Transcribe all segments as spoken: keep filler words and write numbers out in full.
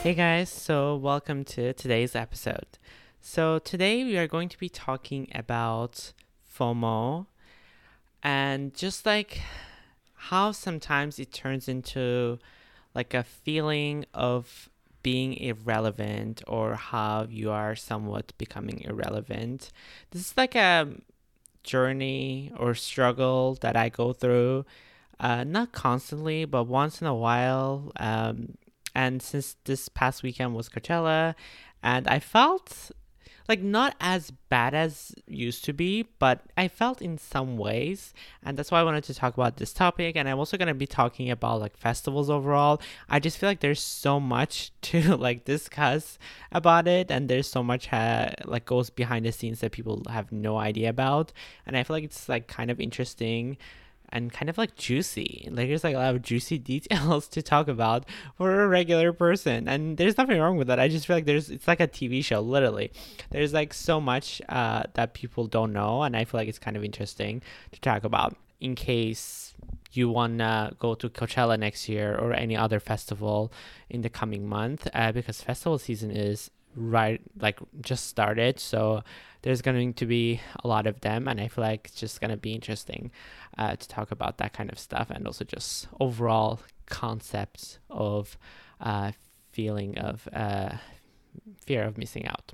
Hey guys, so welcome to today's episode. So today we are going to be talking about FOMO and just like how sometimes it turns into like a feeling of being irrelevant or how you are somewhat becoming irrelevant. This is like a journey or struggle that I go through, uh, not constantly, but once in a while. Um, and since this past weekend was Coachella, and I felt like not as bad as used to be, but I felt in some ways, and that's why I wanted to talk about this topic. And I'm also going to be talking about like festivals overall. I just feel like there's so much to like discuss about it, and there's so much uh, like goes behind the scenes that people have no idea about, and I feel like it's like kind of interesting and kind of like juicy. Like there's like a lot of juicy details to talk about for a regular person, and there's nothing wrong with that. I just feel like there's it's like a T V show, literally. There's like so much uh, that people don't know, and I feel like it's kind of interesting to talk about in case you wanna go to Coachella next year or any other festival in the coming month, uh, because festival season is right like just started, so there's going to be a lot of them, and I feel like it's just going to be interesting uh, to talk about that kind of stuff, and also just overall concepts of uh, feeling of uh, fear of missing out.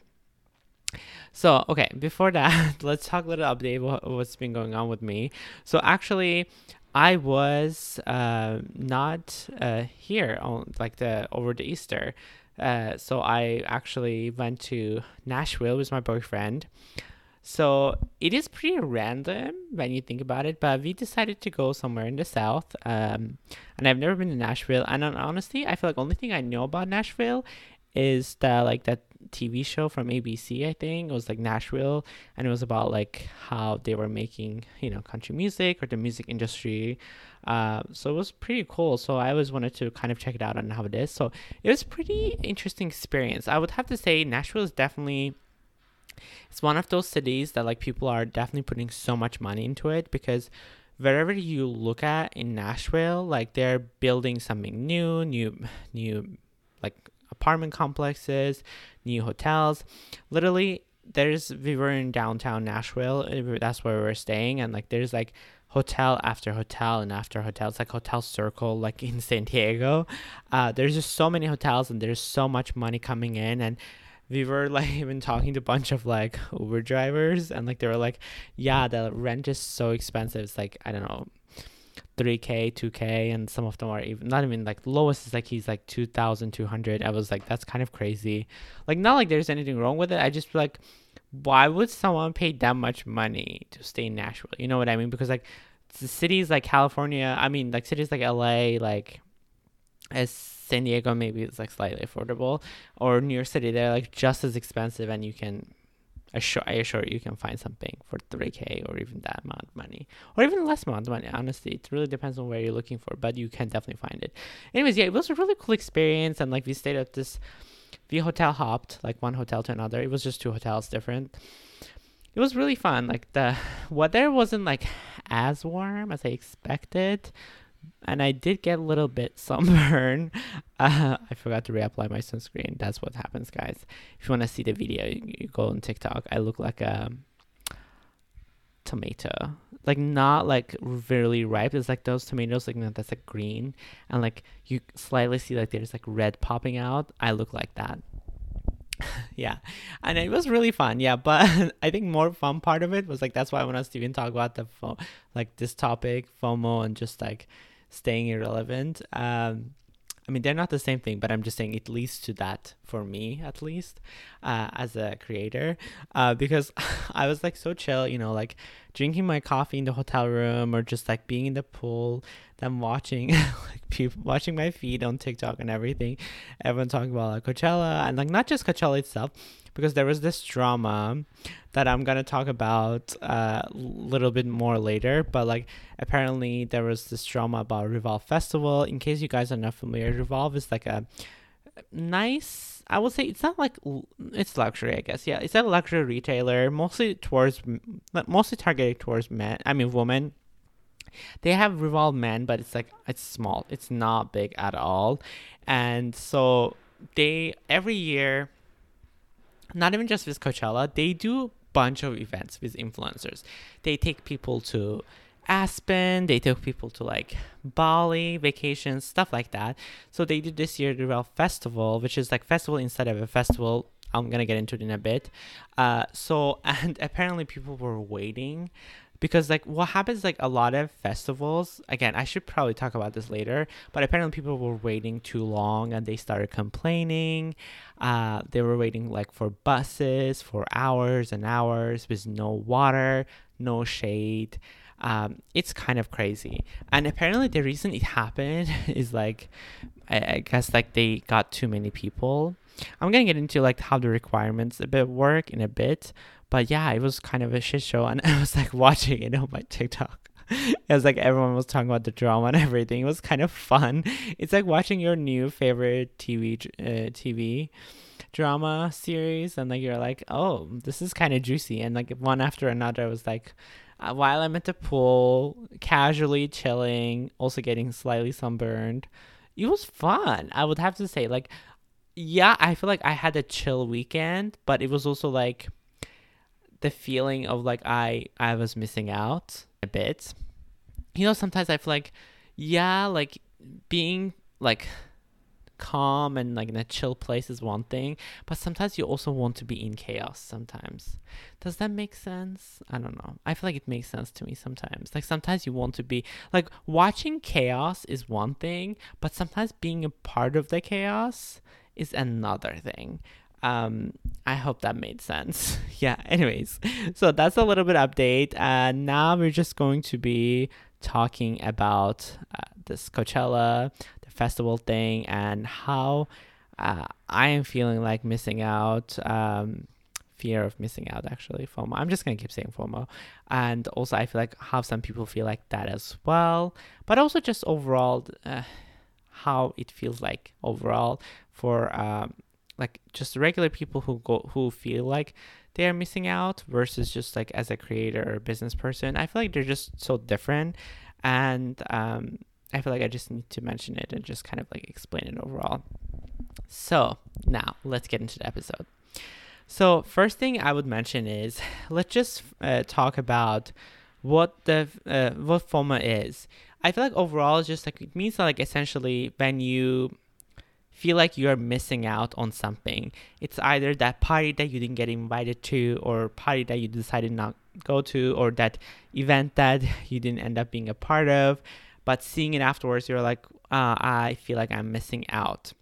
So okay, before that, let's talk a little update what, what's been going on with me. So actually, I was uh, not uh, here on like the over the Easter. Uh, so I actually went to Nashville with my boyfriend. So it is pretty random when you think about it, but we decided to go somewhere in the South. Um, and I've never been to Nashville. And honestly, I feel like only thing I know about Nashville is that like that T V show from A B C, I think. It was like Nashville, and it was about like how they were making, you know, country music or the music industry. Uh, so it was pretty cool. So I always wanted to kind of check it out and how it is. So it was pretty interesting experience. I would have to say Nashville is definitely it's one of those cities that like people are definitely putting so much money into it, because wherever you look at in Nashville, like they're building something new, new, new, like apartment complexes, new hotels. Literally, there's we were in downtown Nashville. That's where we were staying, and like there's like hotel after hotel and after hotel. It's like Hotel Circle, like in San Diego. Uh, there's just so many hotels, and there's so much money coming in, and we were like even talking to a bunch of like Uber drivers, and like they were like, yeah, the rent is so expensive. It's like, I don't know, three K, two K, and some of them are even not even like lowest is like he's like two thousand two hundred. I was like, that's kind of crazy. Like, not like there's anything wrong with it. I just feel like, why would someone pay that much money to stay in Nashville? You know what I mean? Because like the cities like California, I mean, like cities like L A, like as San Diego, maybe it's like slightly affordable, or New York City, they're like just as expensive, and you can assure I assure you can find something for three K or even that amount of money, or even less amount of money. Honestly, it really depends on where you're looking for, but you can definitely find it. Anyways, yeah, it was a really cool experience, and like we stayed at this, we hotel hopped like one hotel to another. It was just two hotels different. It was really fun. Like the weather wasn't like as warm as I expected, and I did get a little bit sunburn. Uh, I forgot to reapply my sunscreen. That's what happens, guys. If you want to see the video, you, you go on TikTok. I look like a tomato, like not like really ripe. It's like those tomatoes, like that's like green, and like you slightly see like there's like red popping out. I look like that. Yeah, and it was really fun. Yeah, but I think more fun part of it was like that's why I want us to even talk about the fo- like this topic, FOMO, and just like staying irrelevant. Um, I mean, they're not the same thing, but I'm just saying it leads to that for me, at least, uh, as a creator, uh, because I was like so chill, you know, like drinking my coffee in the hotel room or just like being in the pool, then watching like people watching my feed on TikTok and everything, everyone talking about like Coachella, and like not just Coachella itself, because there was this drama that I'm gonna talk about a uh, little bit more later. But like apparently there was this drama about Revolve Festival. In case you guys are not familiar, Revolve is like a nice, I would say it's not like it's luxury, I guess. Yeah, it's a luxury retailer, mostly towards mostly targeted towards men. I mean women. They have Revolve Men, but it's like it's small. It's not big at all, and so they every year, not even just with Coachella, they do a bunch of events with influencers. They take people to Aspen, they took people to like Bali vacations, stuff like that. So they did this year the Real Festival, which is like festival instead of a festival. I'm gonna get into it in a bit. Uh, so and apparently people were waiting because like what happens like a lot of festivals, again, I should probably talk about this later, but apparently people were waiting too long and they started complaining. Uh, they were waiting like for buses for hours and hours with no water, no shade. Um, it's kind of crazy. And apparently the reason it happened is like, I, I guess like they got too many people. I'm gonna get into like how the requirements a bit work in a bit, but yeah, it was kind of a shit show, and I was like watching it on my TikTok. It was like everyone was talking about the drama and everything. It was kind of fun. It's like watching your new favorite T V uh, T V drama series, and like you're like, oh, this is kind of juicy, and like one after another was like. Uh, while I'm at the pool, casually chilling, also getting slightly sunburned, it was fun. I would have to say, like, yeah, I feel like I had a chill weekend, but it was also like the feeling of like I I was missing out a bit. You know, sometimes I feel like, yeah, like being like calm and like in a chill place is one thing, but sometimes you also want to be in chaos sometimes. Does that make sense? I don't know. I feel like it makes sense to me sometimes. Like sometimes you want to be like watching chaos is one thing, but sometimes being a part of the chaos is another thing. Um, I hope that made sense. Yeah, anyways, so that's a little bit update. Uh, now we're just going to be talking about uh, this Coachella, the festival thing, and how uh, I am feeling like missing out. Um, fear of missing out, actually, FOMO. I'm just gonna keep saying FOMO. And also I feel like how some people feel like that as well, but also just overall uh, how it feels like overall for um, like just regular people who go who feel like they are missing out versus just like as a creator or business person. I feel like they're just so different, and um, I feel like I just need to mention it and just kind of like explain it overall. So now let's get into the episode. So first thing I would mention is let's just uh, talk about what the uh, what FOMO is. I feel like overall it's just like it means that like essentially when you feel like you're missing out on something, it's either that party that you didn't get invited to, or party that you decided not go to, or that event that you didn't end up being a part of, but seeing it afterwards you're like, uh, I feel like I'm missing out.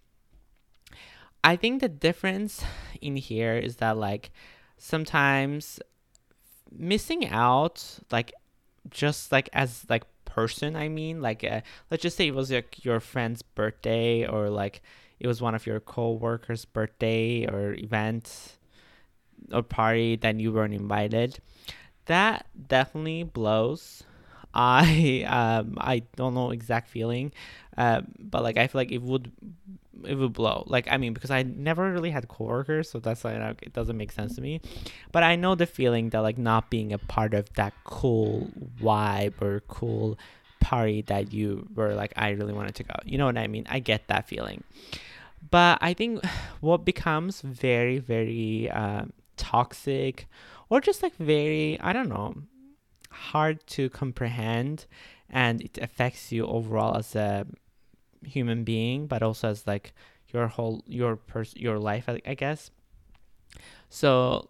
I think the difference in here is that like sometimes missing out, like just like as like person, I mean, like uh, let's just say it was like your friend's birthday, or like it was one of your co-workers' birthday or event or party that you weren't invited. That definitely blows. I um I don't know exact feeling, uh, but like I feel like it would it would blow. Like I mean, because I never really had coworkers, so that's why like, it doesn't make sense to me. But I know the feeling that like not being a part of that cool vibe or cool party that you were like, I really wanted to go. You know what I mean? I get that feeling. But I think what becomes very very um, toxic, or just like very, I don't know, hard to comprehend, and it affects you overall as a human being, but also as like your whole your pers- your life, I, I guess. So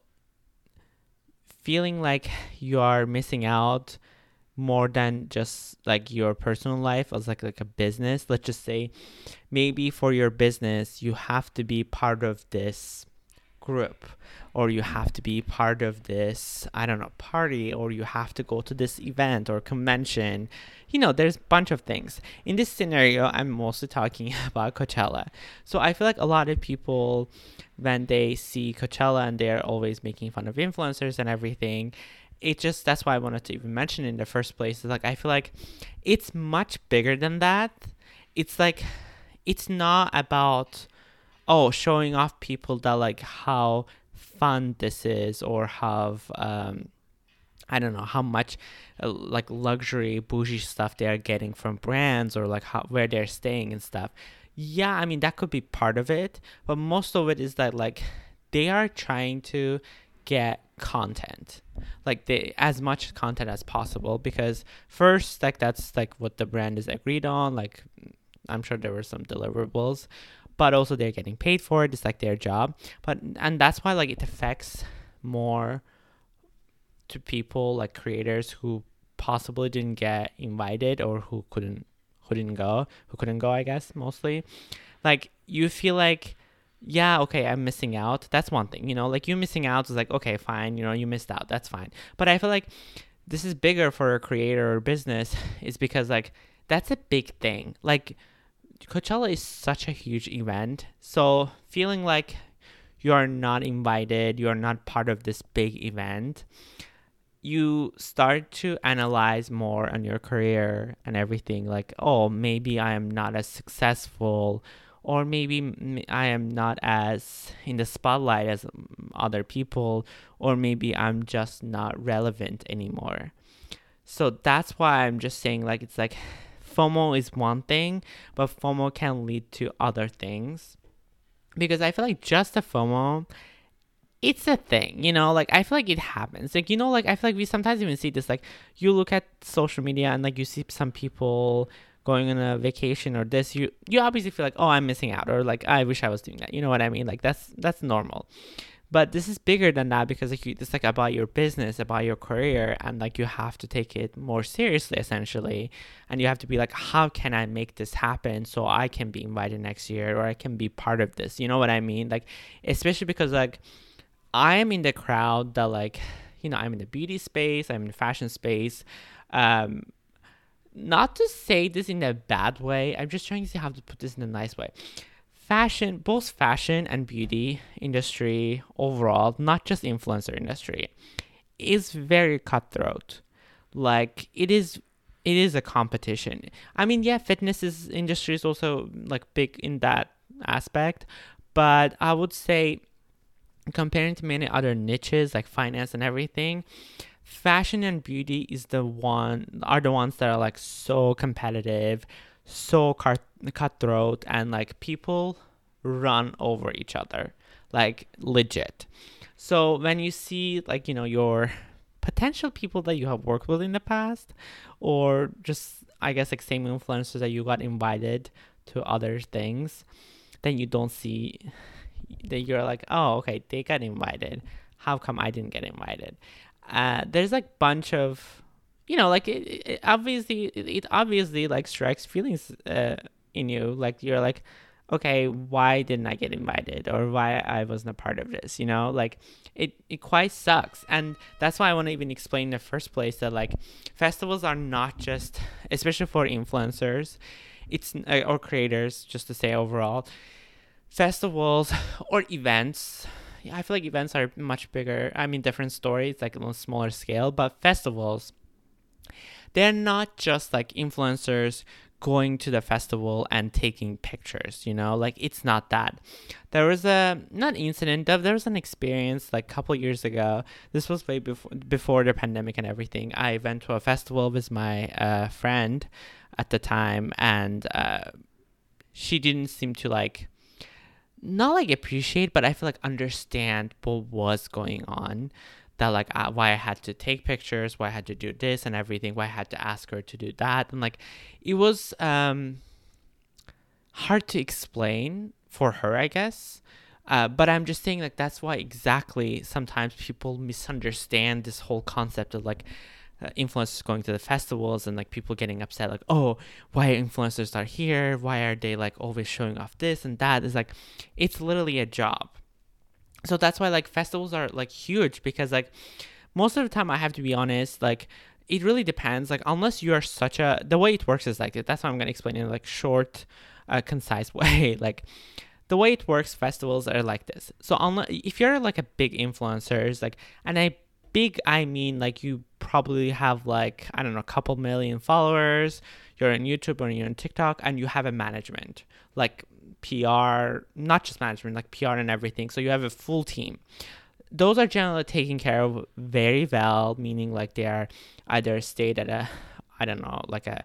feeling like you are missing out more than just like your personal life as like like a business. Let's just say maybe for your business you have to be part of this group, or you have to be part of this, I don't know, party, or you have to go to this event or convention. You know, there's a bunch of things. In this scenario, I'm mostly talking about Coachella. So I feel like a lot of people, when they see Coachella and they're always making fun of influencers and everything, it just, that's why I wanted to even mention it in the first place. Is like I feel like it's much bigger than that. It's like it's not about oh, showing off people that like how fun this is, or how um I don't know how much uh, like luxury bougie stuff they are getting from brands, or like how where they're staying and stuff. Yeah, I mean, that could be part of it, but most of it is that like they are trying to get content, like they as much content as possible, because first, like that's like what the brand is agreed on. Like I'm sure there were some deliverables, but also they're getting paid for it. It's like their job. But and that's why like it affects more to people like creators who possibly didn't get invited or who couldn't who didn't go, who couldn't go, I guess, mostly. Like you feel like, yeah, okay, I'm missing out. That's one thing, you know, like you missing out is like, okay, fine, you know, you missed out. That's fine. But I feel like this is bigger for a creator or business is because like that's a big thing. Like Coachella is such a huge event. So feeling like you are not invited, you are not part of this big event, you start to analyze more on your career and everything. Like, oh, maybe I am not as successful, or maybe I am not as in the spotlight as other people, or maybe I'm just not relevant anymore. So that's why I'm just saying, like, it's like FOMO is one thing, but FOMO can lead to other things. Because I feel like just the FOMO, it's a thing, you know, like I feel like it happens. Like, you know, like I feel like we sometimes even see this, like you look at social media and like you see some people going on a vacation or this, you you obviously feel like, oh, I'm missing out, or like I wish I was doing that. You know what I mean? Like that's that's normal. But this is bigger than that, because like you, it's like about your business, about your career, and like you have to take it more seriously essentially, and you have to be like, how can I make this happen so I can be invited next year, or I can be part of this? You know what I mean? Like especially because like I am in the crowd that like, you know, I'm in the beauty space, I'm in the fashion space. Um, not to say this in a bad way, I'm just trying to see how to put this in a nice way. Fashion, both fashion and beauty industry overall, not just influencer industry, is very cutthroat. Like it is, it is a competition. I mean, yeah, fitness is industry is also like big in that aspect, but I would say comparing to many other niches like finance and everything, fashion and beauty is the one are the ones that are like so competitive, so cut, cutthroat, and like people run over each other, like legit. So when you see like, you know, your potential people that you have worked with in the past, or just I guess like same influencers that you got invited to other things, then you don't see that you're like, oh, okay, they got invited. How come I didn't get invited? Uh, there's like bunch of, you know, like it, it obviously it, it obviously like strikes feelings uh, in you. Like you're like, okay, why didn't I get invited, or why I wasn't a part of this? You know, like it it quite sucks, and that's why I want to even explain in the first place that like festivals are not just, especially for influencers, it's uh, or creators, just to say overall. Festivals or events, yeah, I feel like events are much bigger. I mean, different stories, like on a smaller scale, but festivals, they're not just like influencers going to the festival and taking pictures, you know, like it's not that. There was a, not incident, there was an experience like a couple years ago. This was way before, before the pandemic and everything. I went to a festival with my uh, friend at the time, and uh, she didn't seem to like, not like appreciate, but I feel like understand what was going on. That like uh, why I had to take pictures, why I had to do this and everything, why I had to ask her to do that, and like it was um hard to explain for her, I guess. Uh, but I'm just saying like that's why exactly sometimes people misunderstand this whole concept of like uh, influencers going to the festivals, and like people getting upset like, oh, why influencers are here, why are they like always showing off this and that. Is like it's literally a job. So that's why like festivals are like huge, because like most of the time, I have to be honest, like it really depends. Like unless you are such a, the way it works is like, that's why I'm going to explain in like short uh, concise way. Like the way it works, festivals are like this. So unless, if you're like a big influencer, like, and I big, I mean like you probably have like, I don't know, a couple million followers, you're on YouTube or you're on TikTok, and you have a management, like P R, not just management, like P R and everything. So you have a full team. Those are generally taken care of very well, meaning like they are either stayed at a, I don't know, like a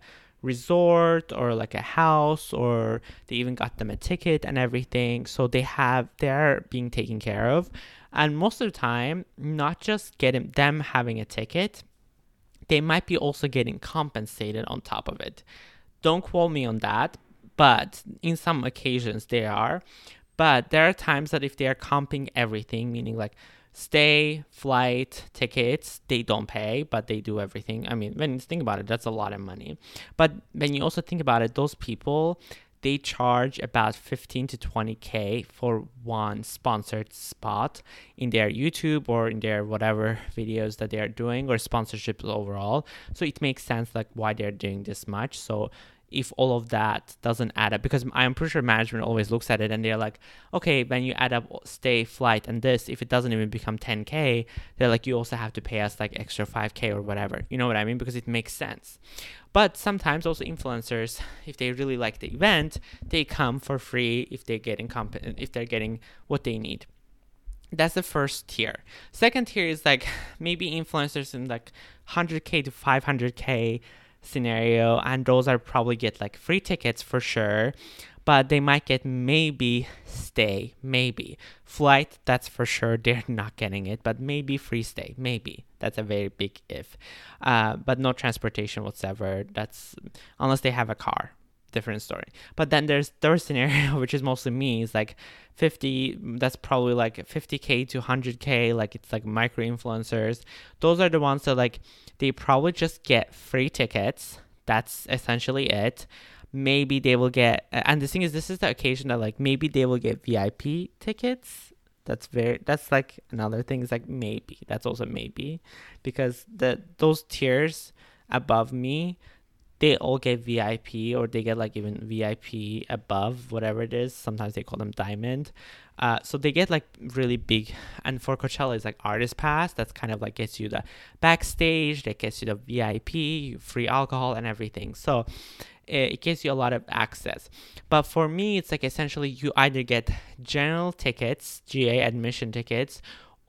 resort or like a house, or they even got them a ticket and everything. So they have, they're being taken care of. And most of the time, not just getting them having a ticket, they might be also getting compensated on top of it. Don't quote me on that, but in some occasions they are. But there are times that if they are comping everything, meaning like stay, flight, tickets, they don't pay, but they do everything. I mean, when you think about it, that's a lot of money. But when you also think about it, those people, they charge about fifteen to twenty K for one sponsored spot in their YouTube or in their whatever videos that they are doing, or sponsorships overall. So it makes sense like why they're doing this much. So if all of that doesn't add up, because I'm pretty sure management always looks at it and they're like, okay, when you add up stay, flight, and this, if it doesn't even become ten K, they're like, you also have to pay us like extra five K or whatever. You know what I mean? Because it makes sense. But sometimes also influencers, if they really like the event, they come for free if they're getting comp- if they're getting what they need. That's the first tier. Second tier is like maybe influencers in like one hundred K to five hundred K scenario, and those are probably get like free tickets for sure, but they might get maybe stay, maybe flight, that's for sure they're not getting it, but maybe free stay, maybe. That's a very big if. Uh, but no transportation whatsoever. That's unless they have a car, different story. But then there's third scenario, which is mostly me, is like fifty, that's probably like fifty K to one hundred K, like it's like micro influencers. Those are the ones that like they probably just get free tickets. That's essentially it. Maybe they will get, and the thing is, this is the occasion that like maybe they will get V I P tickets. That's very, that's like another thing, is like maybe, that's also maybe, because the those tiers above me, they all get V I P, or they get like even V I P above, whatever it is. Sometimes they call them diamond. Uh, so they get like really big. And for Coachella, it's like artist pass. That's kind of like gets you the backstage, that gets you the V I P, free alcohol and everything. So it, it gives you a lot of access. But for me, it's like essentially you either get general tickets, G A admission tickets,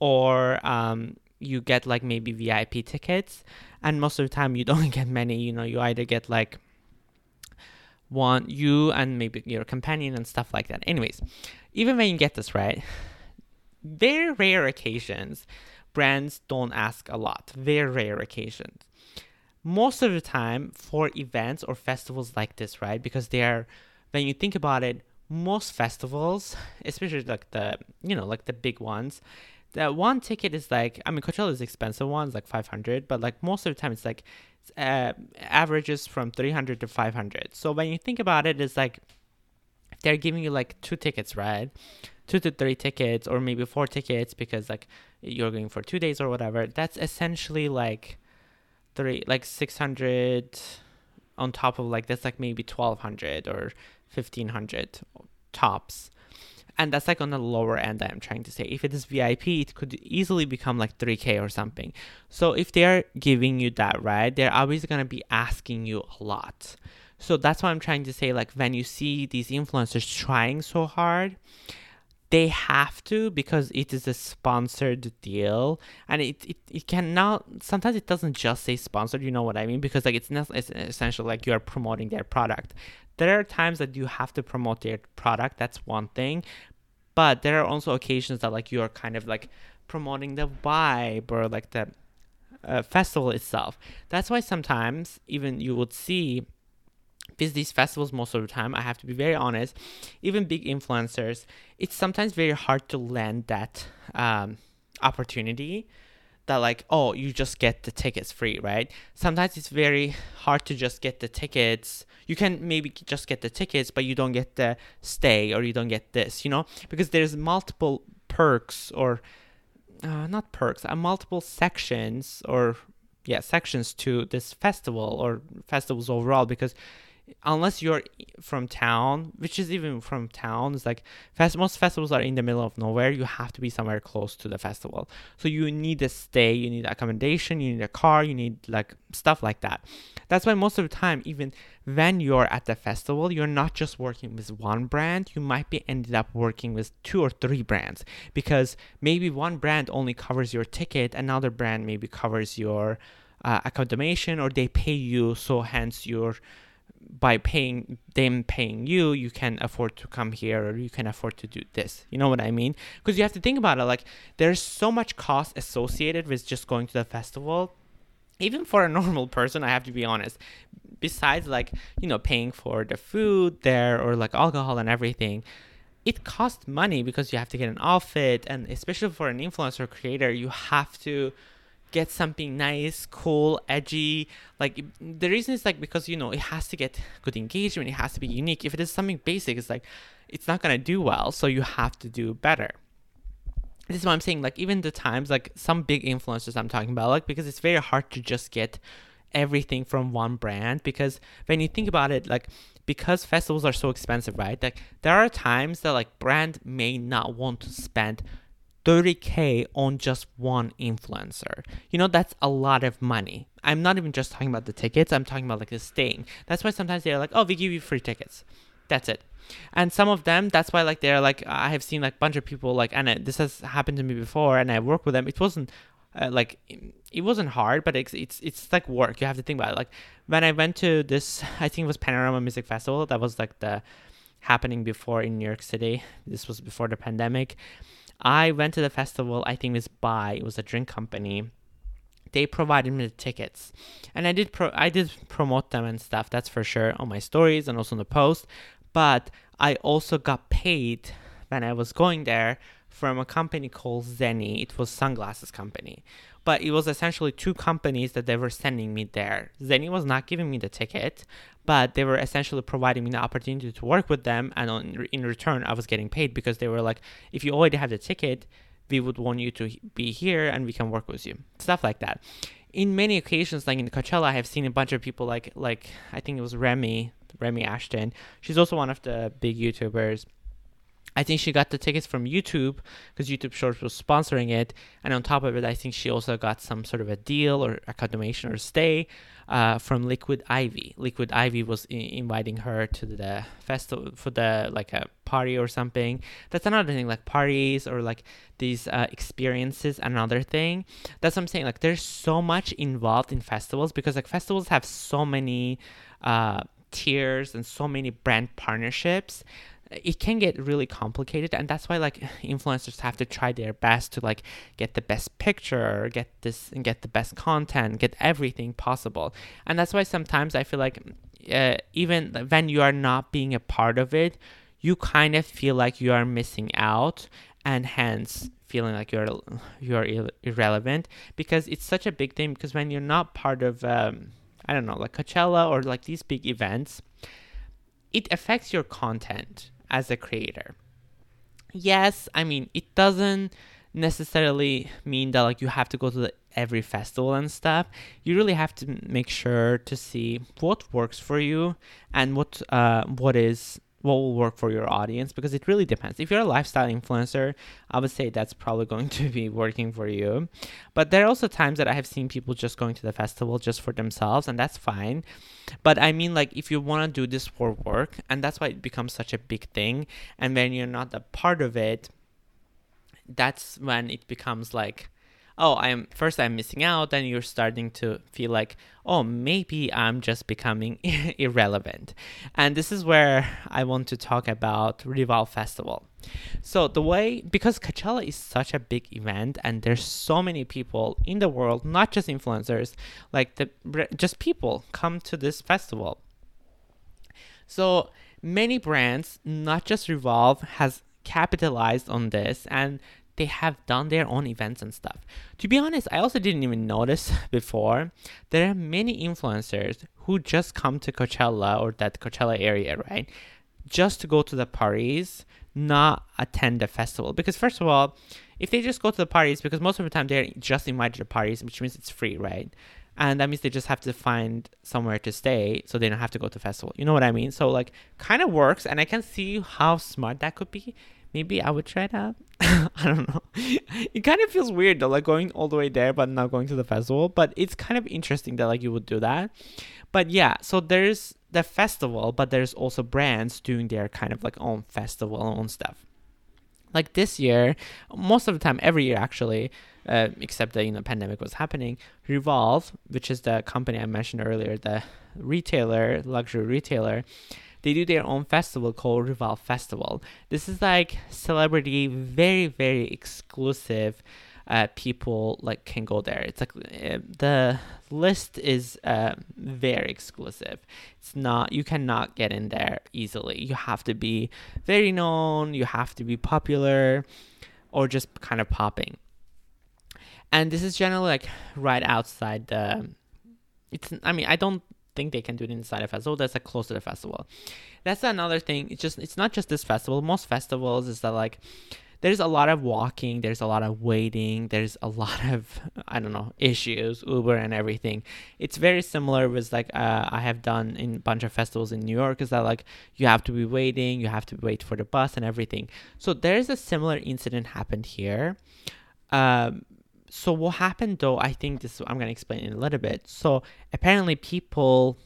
or um, you get like maybe V I P tickets. And most of the time you don't get many. You know, you either get like one, you and maybe your companion and stuff like that. Anyways, even when you get this right, very rare occasions brands don't ask a lot. Very rare occasions. Most of the time for events or festivals like this, right, because they are, when you think about it, most festivals, especially like the, you know, like the big ones, the one ticket is like, I mean, Coachella is expensive ones, like five hundred, but like most of the time it's like uh, averages from three hundred to five hundred. So when you think about it, it's like they're giving you like two tickets, right? Two to three tickets, or maybe four tickets, because like you're going for two days or whatever. That's essentially like three, like six hundred on top of like, that's like maybe twelve hundred or fifteen hundred tops. And that's like on the lower end, I'm trying to say. If it is V I P, it could easily become like three K or something. So if they're giving you that, right, they're always going to be asking you a lot. So that's what I'm trying to say. Like when you see these influencers trying so hard, they have to, because it is a sponsored deal. And it, it, it can now, sometimes it doesn't just say sponsored, you know what I mean? Because like it's not it's essentially like you are promoting their product. There are times that you have to promote their product. That's one thing. But there are also occasions that like you're kind of like promoting the vibe or like the uh, festival itself. That's why sometimes even you would see with these festivals, most of the time, I have to be very honest, even big influencers, it's sometimes very hard to land that um, opportunity that like, oh, you just get the tickets free, right? Sometimes it's very hard to just get the tickets. You can maybe just get the tickets, but you don't get the stay, or you don't get this, you know, because there's multiple perks, or uh, not perks, uh, multiple sections, or yeah, sections to this festival or festivals overall, because unless you're from town, which is even from town, it's like fest- most festivals are in the middle of nowhere. You have to be somewhere close to the festival. So you need a stay, you need accommodation, you need a car, you need like stuff like that. That's why most of the time, even when you're at the festival, you're not just working with one brand. You might be ended up working with two or three brands, because maybe one brand only covers your ticket, another brand maybe covers your uh, accommodation, or they pay you, so hence you're by paying them paying you, you can afford to come here, or you can afford to do this. You know what I mean? Because you have to think about it, like there's so much cost associated with just going to the festival. Even for a normal person, I have to be honest, besides like, you know, paying for the food there or like alcohol and everything, it costs money because you have to get an outfit, and especially for an influencer creator, you have to get something nice, cool, edgy. Like the reason is like because, you know, it has to get good engagement, it has to be unique. If it is something basic, it's like it's not gonna do well, so you have to do better. This is what I'm saying, like even the times like some big influencers I'm talking about, like because it's very hard to just get everything from one brand, because when you think about it, like because festivals are so expensive, right, like there are times that like brand may not want to spend thirty K on just one influencer. You know, that's a lot of money. I'm not even just talking about the tickets, I'm talking about like the staying. That's why sometimes they're like, oh, we give you free tickets. That's it. And some of them, that's why like they're like, I have seen like a bunch of people like, and it, this has happened to me before, and I work with them. It wasn't uh, like, it wasn't hard, but it's, it's, it's like work. You have to think about it. Like when I went to this, I think it was Panorama Music Festival. That was like the happening before in New York City. This was before the pandemic. I went to the festival, I think it was Buy, it was a drink company. They provided me the tickets, and I did pro- I did promote them and stuff, that's for sure, on my stories and also on the post. But I also got paid when I was going there from a company called Zenni. It was sunglasses company, but it was essentially two companies that they were sending me there. Zenni was not giving me the ticket, but they were essentially providing me the opportunity to work with them, and on, in return I was getting paid, because they were like, if you already have the ticket, we would want you to be here and we can work with you, stuff like that. In many occasions, like in Coachella, I have seen a bunch of people like like I think it was Remy Remy Ashton. She's also one of the big YouTubers. I think she got the tickets from YouTube because YouTube Shorts was sponsoring it. And on top of it, I think she also got some sort of a deal or a donation or stay uh, from Liquid Ivy. Liquid Ivy was I- inviting her to the festival for the like a party or something. That's another thing, like parties or like these uh, experiences, another thing. That's what I'm saying. Like there's so much involved in festivals, because like festivals have so many uh, tiers and so many brand partnerships. It can get really complicated, and that's why like influencers have to try their best to like get the best picture, get this and get the best content, get everything possible. And that's why sometimes I feel like uh, even when you are not being a part of it, you kind of feel like you are missing out, and hence feeling like you're you're ir- irrelevant, because it's such a big thing. Because when you're not part of um, I don't know, like Coachella or like these big events, it affects your content as a creator. Yes, I mean, it doesn't necessarily mean that like you have to go to the, every festival and stuff. You really have to make sure to see what works for you and what uh what is what will work for your audience, because it really depends. If you're a lifestyle influencer, I would say that's probably going to be working for you. But there are also times that I have seen people just going to the festival just for themselves, and that's fine. But I mean, like, if you want to do this for work, and that's why it becomes such a big thing, and when you're not a part of it, that's when it becomes like, oh, I'm first I'm missing out, then you're starting to feel like, oh, maybe I'm just becoming irrelevant. And this is where I want to talk about Revolve Festival. So the way, because Coachella is such a big event and there's so many people in the world, not just influencers, like the just people come to this festival. So many brands, not just Revolve, has capitalized on this, and they have done their own events and stuff. To be honest, I also didn't even notice before. There are many influencers who just come to Coachella or that Coachella area, right? Just to go to the parties, not attend the festival. Because first of all, if they just go to the parties, because most of the time they're just invited to parties, which means it's free, right? And that means they just have to find somewhere to stay, so they don't have to go to the festival. You know what I mean? So like, kind of works, and I can see how smart that could be. Maybe I would try that. I don't know. It kind of feels weird though, like going all the way there but not going to the festival. But it's kind of interesting that like you would do that. But yeah, so there's the festival, but there's also brands doing their kind of like own festival, own stuff. Like this year, most of the time, every year actually, uh, except the you know pandemic was happening, Revolve, which is the company I mentioned earlier, the retailer, luxury retailer, they do their own festival called Revolve Festival. This is like celebrity, very very exclusive. Uh, people like can go there. It's like uh, the list is uh, very exclusive. It's not, you cannot get in there easily. You have to be very known. You have to be popular, or just kind of popping. And this is generally like right outside the. It's. I mean, I don't think they can do it inside a festival. That's like close to the festival. That's another thing. It's just. It's not just this festival. Most festivals is that like there's a lot of walking, there's a lot of waiting, there's a lot of, I don't know, issues, Uber and everything. It's very similar with like uh, I have done in a bunch of festivals in New York, is that like you have to be waiting, you have to wait for the bus and everything. So there's a similar incident happened here. Um, so what happened though, I think this, I'm going to explain in a little bit. So apparently people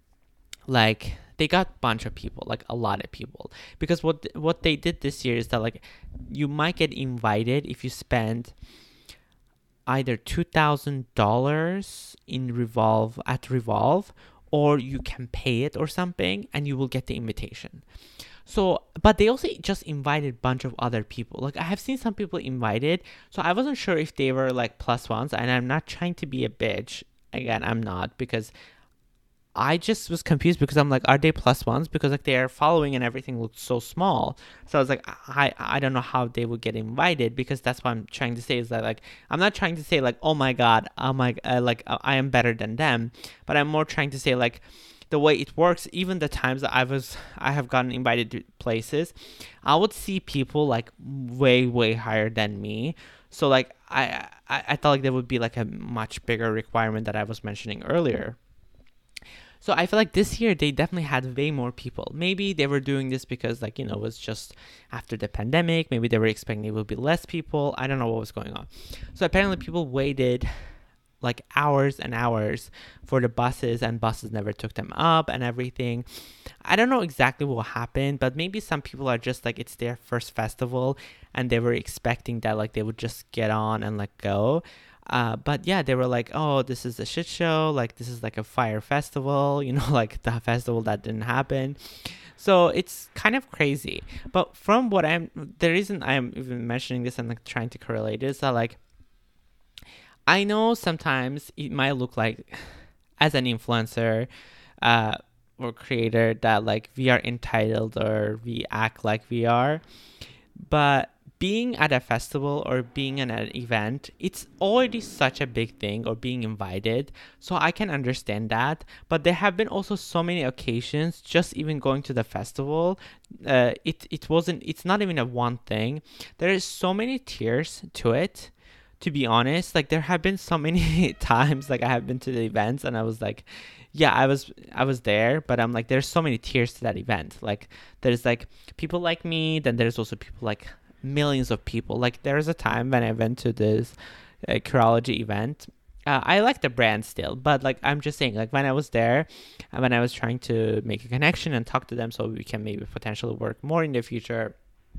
like, they got a bunch of people, like a lot of people, because what what they did this year is that like you might get invited if you spend either two thousand dollars in Revolve at Revolve, or you can pay it or something and you will get the invitation. So, but they also just invited a bunch of other people. Like I have seen some people invited, so I wasn't sure if they were like plus ones, and I'm not trying to be a bitch. Again, I'm not, because I just was confused, because I'm like, are they plus ones? Because like their following and everything looked so small. So I was like, I I don't know how they would get invited, because that's what I'm trying to say, is that like, I'm not trying to say like, oh my God, oh my, uh, like uh, I am better than them. But I'm more trying to say like, the way it works, even the times that I was, I have gotten invited to places, I would see people like way, way higher than me. So like, I, I, I thought like there would be like a much bigger requirement that I was mentioning earlier. So I feel like this year they definitely had way more people. Maybe they were doing this because like, you know, it was just after the pandemic. Maybe they were expecting it would be less people. I don't know what was going on. So apparently people waited like hours and hours for the buses, and buses never took them up and everything. I don't know exactly what happened, but maybe some people are just like, it's their first festival and they were expecting that like they would just get on and like go. Uh, but yeah, they were like, oh, this is a shit show. Like, this is like a fire festival, you know, like the festival that didn't happen. So it's kind of crazy. But from what I'm, the reason I'm even mentioning this and like trying to correlate is that like, I know sometimes it might look like as an influencer uh, or creator that like we are entitled or we act like we are. But being at a festival or being at an event, it's already such a big thing, or being invited. So I can understand that. But there have been also so many occasions, just even going to the festival, uh, it, it wasn't, it's not even a one thing. There is so many tiers to it. To be honest, like there have been so many times like I have been to the events and I was like, yeah, I was I was there, but I'm like, there's so many tiers to that event. Like there's like people like me, then there's also people like millions of people. Like there was a time when I went to this uh, Curology event. Uh, I like the brand still, but like I'm just saying, like when I was there and when I was trying to make a connection and talk to them so we can maybe potentially work more in the future,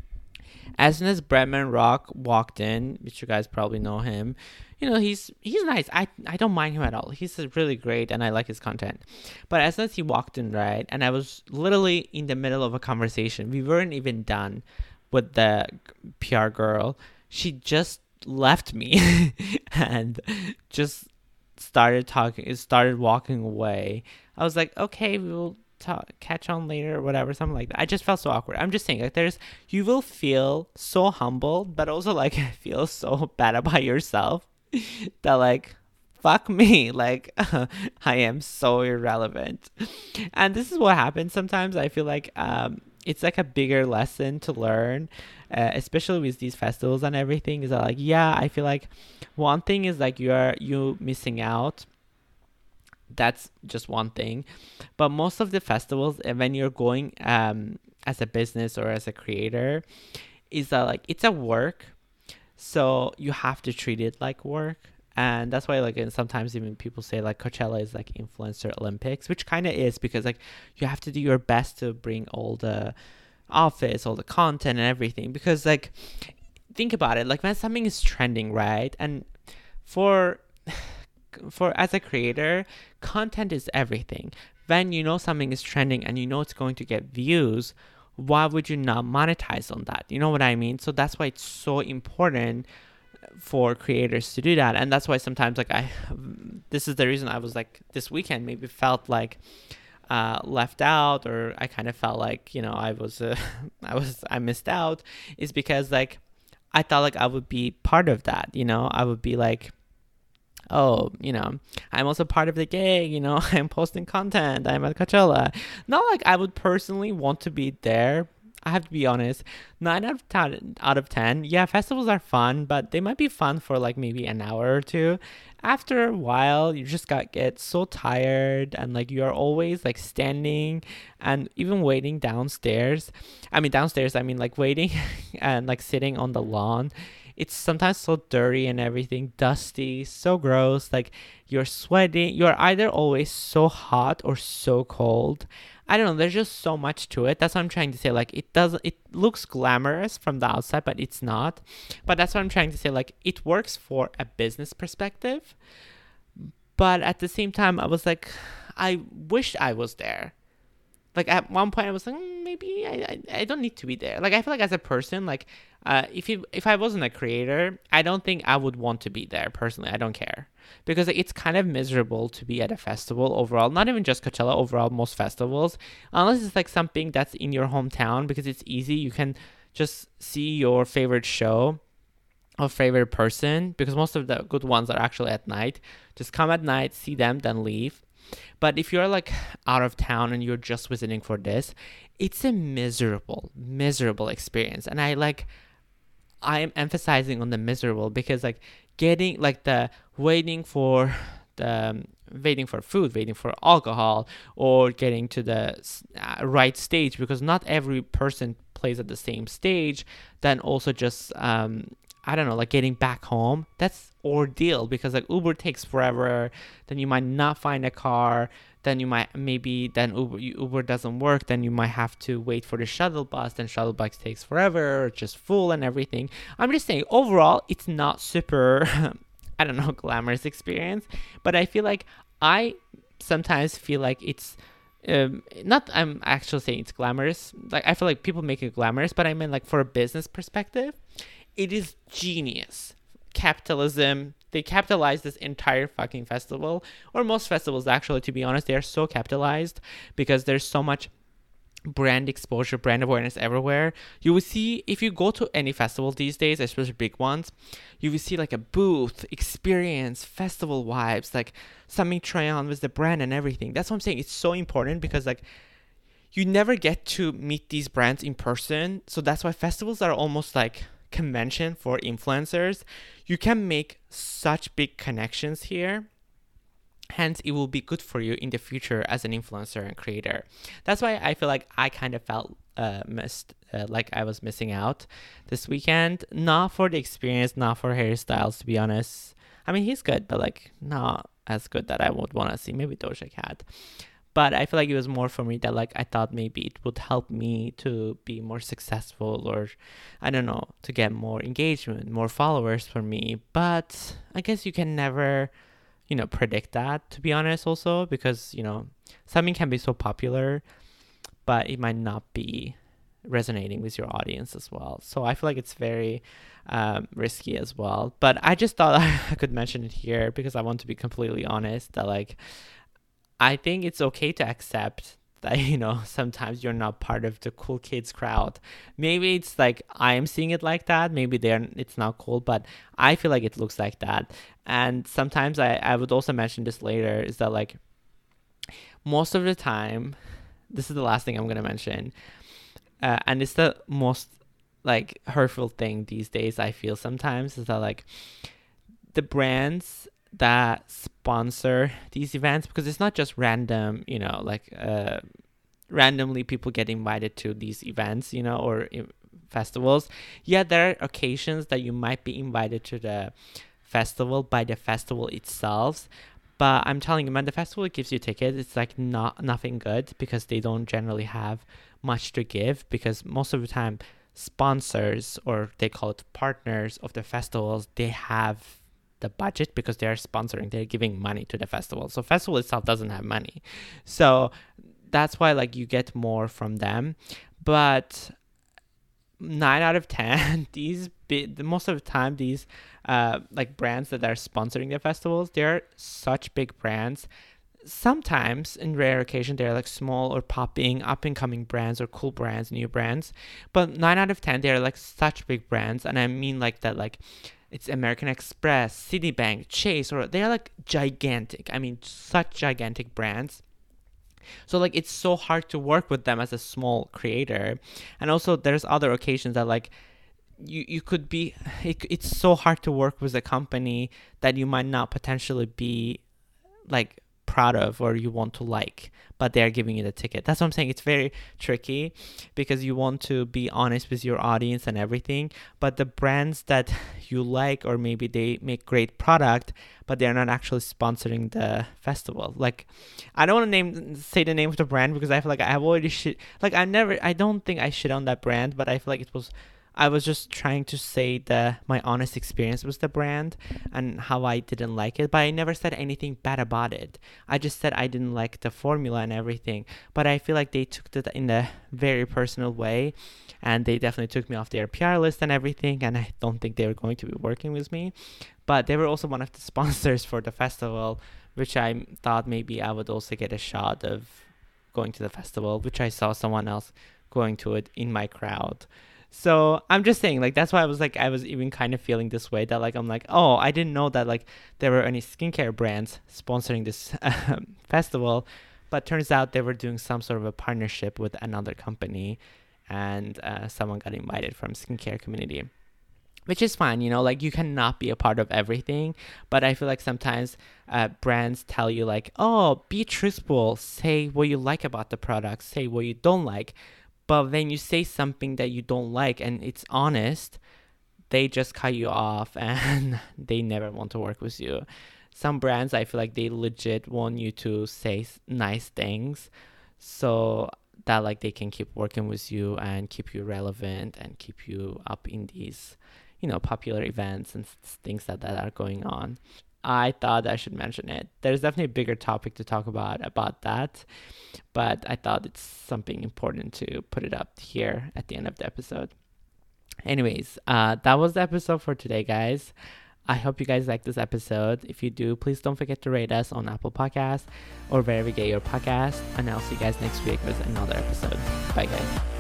as soon as Bretman Rock walked in, which you guys probably know him, you know, he's he's nice. I, I don't mind him at all. He's really great and I like his content. But as soon as he walked in, right, and I was literally in the middle of a conversation, we weren't even done with the P R girl. She just left me and just started talking, started walking away. I was like, okay, we'll talk, catch on later or whatever, something like that. I just felt so awkward. I'm just saying, like, there's, you will feel so humbled, but also like feel so bad about yourself that like, fuck me, like I am so irrelevant. And this is what happens sometimes. I feel like um it's like a bigger lesson to learn, uh, especially with these festivals and everything, is that like, yeah, I feel like one thing is like you are you missing out. That's just one thing. But most of the festivals, when you're going um as a business or as a creator, is that like it's a work, so you have to treat it like work. And that's why like and sometimes even people say like Coachella is like influencer Olympics, which kind of is, because like you have to do your best to bring all the office, all the content and everything. Because like, think about it, like when something is trending, right? And for for as a creator, content is everything. When you know something is trending and you know it's going to get views, why would you not monetize on that? You know what I mean? So that's why it's so important for creators to do that. And that's why sometimes like I this is the reason I was like this weekend maybe felt like uh left out, or I kind of felt like, you know, I was uh, I was I missed out, is because like I thought like I would be part of that, you know. I would be like, oh, you know, I'm also part of the gig, you know, I'm posting content, I'm at Coachella. Not like I would personally want to be there. I have to be honest, nine out of ten, out of ten, yeah, festivals are fun, but they might be fun for like maybe an hour or two. After a while, you just got get so tired, and like you're always like standing and even waiting downstairs. I mean, downstairs, I mean like waiting and like sitting on the lawn. It's sometimes so dirty and everything, dusty, so gross. Like you're sweating. You're either always so hot or so cold. I don't know. There's just so much to it. That's what I'm trying to say. Like it does. It looks glamorous from the outside, but it's not. But that's what I'm trying to say. Like it works for a business perspective, but at the same time, I was like, I wish I was there. Like at one point I was like, mm, maybe I, I I don't need to be there. Like I feel like as a person, like uh if you if I wasn't a creator, I don't think I would want to be there personally. I don't care, because like, it's kind of miserable to be at a festival overall. Not even just Coachella, overall most festivals, unless it's like something that's in your hometown, because it's easy. You can just see your favorite show or favorite person, because most of the good ones are actually at night. Just come at night, see them, then leave. But if you're like out of town and you're just visiting for this, it's a miserable, miserable experience. And I like, I am emphasizing on the miserable, because like getting like the waiting for the um, waiting for food, waiting for alcohol, or getting to the uh, right stage, because not every person plays at the same stage. Then also just um I don't know, like getting back home, that's ordeal, because like Uber takes forever. Then you might not find a car. Then you might maybe then Uber Uber doesn't work. Then you might have to wait for the shuttle bus. Then shuttle bus takes forever, it's just full and everything. I'm just saying overall, it's not super, I don't know, glamorous experience. But I feel like I sometimes feel like it's um not I'm actually saying it's glamorous. Like I feel like people make it glamorous, but I mean like for a business perspective, it is genius. Capitalism. They capitalize this entire fucking festival, or most festivals actually, to be honest. They are so capitalized because there's so much brand exposure, brand awareness everywhere. You will see, if you go to any festival these days, especially big ones, you will see like a booth, experience, festival vibes, like something try on with the brand and everything. That's what I'm saying. It's so important, because like you never get to meet these brands in person. So that's why festivals are almost like convention for influencers. You can make such big connections here, hence it will be good for you in the future as an influencer and creator. That's why I feel like I kind of felt uh, missed uh, like I was missing out this weekend. Not for the experience, not for Harry Styles, to be honest. I mean, he's good, but like not as good that I would want to see. Maybe Doja Cat. But I feel like it was more for me that like I thought maybe it would help me to be more successful, or I don't know, to get more engagement, more followers for me. But I guess you can never, you know, predict that, to be honest, also, because, you know, something can be so popular, but it might not be resonating with your audience as well. So I feel like it's very um, risky as well. But I just thought I could mention it here, because I want to be completely honest that like, I think it's okay to accept that, you know, sometimes you're not part of the cool kids crowd. Maybe it's like I am seeing it like that. Maybe they're it's not cool, but I feel like it looks like that. And sometimes I, I would also mention this later, is that like most of the time, this is the last thing I'm going to mention. Uh, and it's the most like hurtful thing these days, I feel sometimes, is that like the brands that sponsor these events, because it's not just random, you know, like uh randomly people get invited to these events, you know, or festivals. Yeah, there are occasions that you might be invited to the festival by the festival itself, but I'm telling you, man, the festival gives you tickets, it's like not nothing good, because they don't generally have much to give, because most of the time sponsors, or they call it partners of the festivals, they have the budget because they're sponsoring, they're giving money to the festival. So festival itself doesn't have money. So that's why like you get more from them. But nine out of ten, these big, most of the time, these uh, like brands that are sponsoring the festivals, they're such big brands. Sometimes, in rare occasion, they're like small or popping, up and coming brands or cool brands, new brands. But nine out of ten, they're like such big brands. And I mean like that, like it's American Express, Citibank, Chase, or they're like gigantic. I mean, such gigantic brands. So like it's so hard to work with them as a small creator. And also there's other occasions that like you you could be it, it's so hard to work with a company that you might not potentially be like proud of or you want to like, but they're giving you the ticket. That's what I'm saying. It's very tricky because you want to be honest with your audience and everything, but the brands that you like, or maybe they make great product, but they're not actually sponsoring the festival. Like, I don't want to name say the name of the brand because I feel like I have already shit. Like, I never, I don't think I shit on that brand, but I feel like it was. I was just trying to say the my honest experience with the brand and how I didn't like it, but I never said anything bad about it. I just said I didn't like the formula and everything, but I feel like they took it in a very personal way, and they definitely took me off their P R list and everything, and I don't think they were going to be working with me. But they were also one of the sponsors for the festival, which I thought maybe I would also get a shot of going to the festival, which I saw someone else going to it in my crowd. So I'm just saying, like, that's why I was like, I was even kind of feeling this way that like, I'm like, oh, I didn't know that like there were any skincare brands sponsoring this um, festival, but turns out they were doing some sort of a partnership with another company, and uh, someone got invited from skincare community, which is fine, you know, like you cannot be a part of everything, but I feel like sometimes uh, brands tell you like, oh, be truthful, say what you like about the product, say what you don't like. But when you say something that you don't like and it's honest, they just cut you off and they never want to work with you. Some brands, I feel like they legit want you to say nice things so that like they can keep working with you and keep you relevant and keep you up in these, you know, popular events and things that, that are going on. I thought I should mention it. There's definitely a bigger topic to talk about about that, but I thought it's something important to put it up here at the end of the episode. Anyways, uh, that was the episode for today, guys. I hope you guys like this episode. If you do, please don't forget to rate us on Apple Podcasts or wherever you get your podcast. And I'll see you guys next week with another episode. Bye, guys.